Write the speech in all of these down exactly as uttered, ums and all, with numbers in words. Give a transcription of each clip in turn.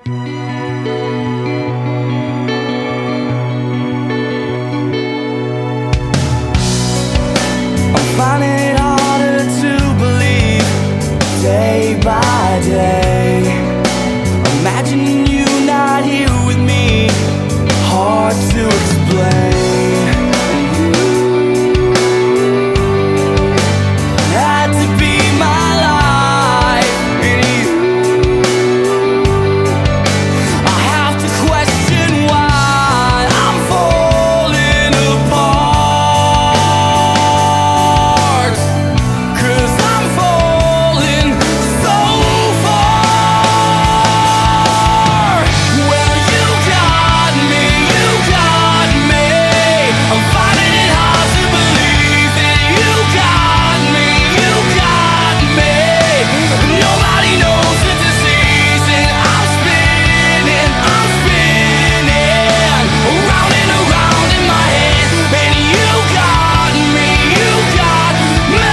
Finding it harder to believe day by day. Imagining you not here with me, hard to explain. Had to be my life, and you, I have to question why I'm falling apart. 'Cause I'm falling so far. Well, you got me, you got me. I'm finding it hard to believe that you got me, you got me. Nobody knows the disease, and I'm spinning, I'm spinning around and around in my head. And you got me, you got me.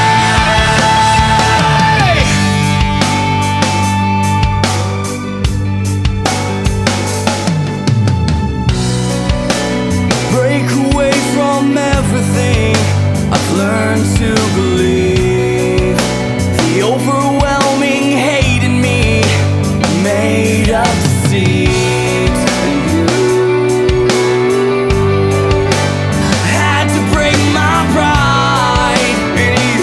Break away from everything I've learned to believe. The overwhelming hate in me made of deceit. And you had to break my pride. And you,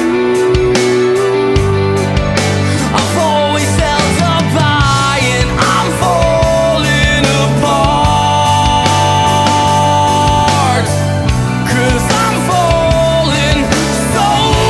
I've always held up high, and I'm falling apart. 'Cause I'm falling so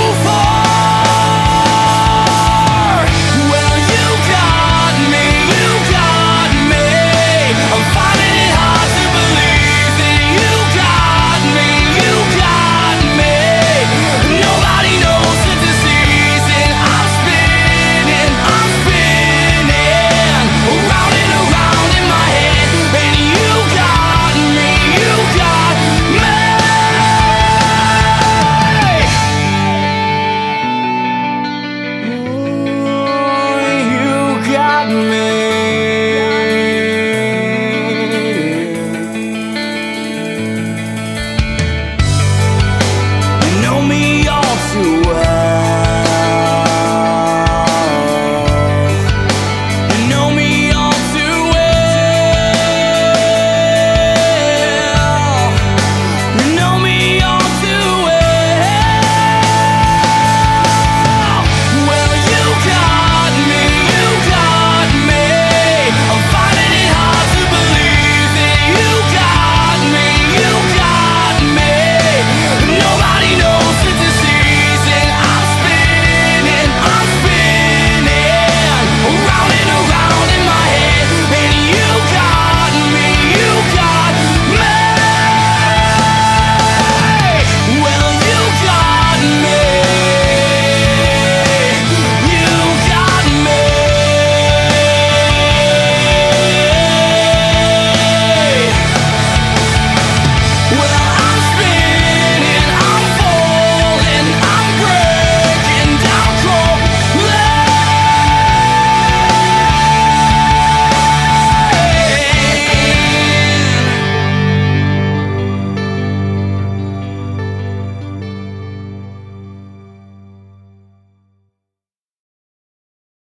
far. Well, you got me, you got me. I'm finding it hard to believe that you got me, you got me. Nobody knows the disease, and I'm spinning, I'm spinning around and around in my head. And you got me, you got me. You got me.